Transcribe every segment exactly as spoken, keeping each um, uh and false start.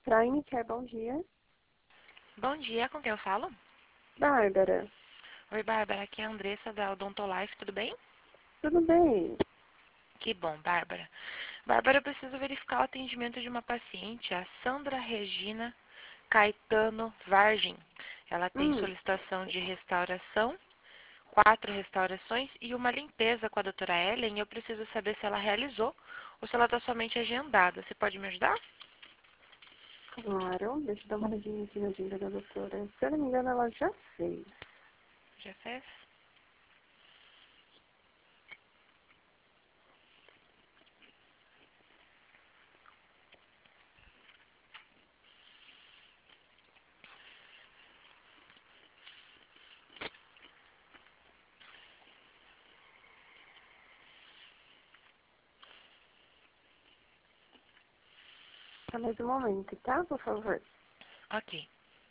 Prime, quer bom dia? Bom dia, com quem eu falo? Bárbara, Oi, Bárbara, aqui é a Andressa da Odontolife, tudo bem? tudo bem? Que bom, Bárbara. Bárbara, eu preciso verificar o atendimento de uma paciente, a Sandra Regina Caetano Vargem. Ela tem Hum, solicitação de restauração, quatro restaurações e uma limpeza com a doutora Ellen. Eu preciso saber se ela realizou ou se ela está somente agendada. Você pode me ajudar? claro, deixa eu dar uma olhadinha aqui na agenda da doutora. Se eu não me engano, ela já fez. Já fez? Só mais um momento, tá? Por favor. Ok.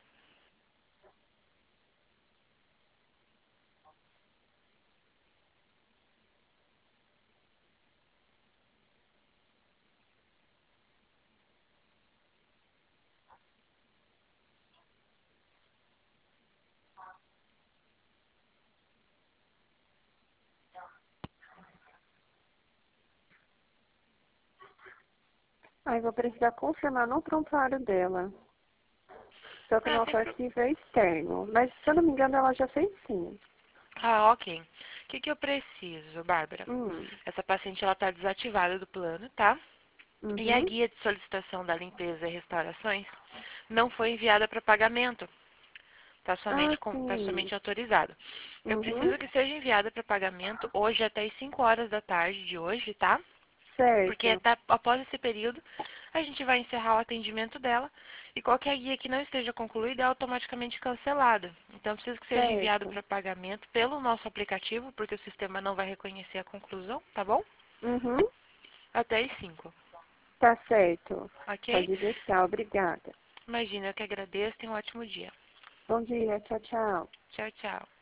Aí vou precisar confirmar no prontuário dela. Só que o Ah, nosso sempre... arquivo é externo. Mas se eu não me engano, ela já fez sim. Ah, ok. O que, que eu preciso, Bárbara? Hum, Essa paciente ela está desativada do plano, tá? E a uhum. guia de solicitação da limpeza e restaurações não foi enviada para pagamento. Está Ah, somente, com- tá sim. somente autorizada. Eu Uhum. preciso que seja enviada para pagamento hoje até as cinco horas da tarde de hoje, tá? Porque Certo, tá, após esse período, a gente vai encerrar o atendimento dela e qualquer guia que não esteja concluída é automaticamente cancelada. Então, eu preciso que seja enviado certo. para pagamento pelo nosso aplicativo, porque o sistema não vai reconhecer a conclusão, tá bom? Uhum. Até as cinco, Tá certo. ok? Pode deixar, obrigada. Imagina, eu que agradeço. Tenha um ótimo dia. Bom dia, tchau, tchau. Tchau, tchau.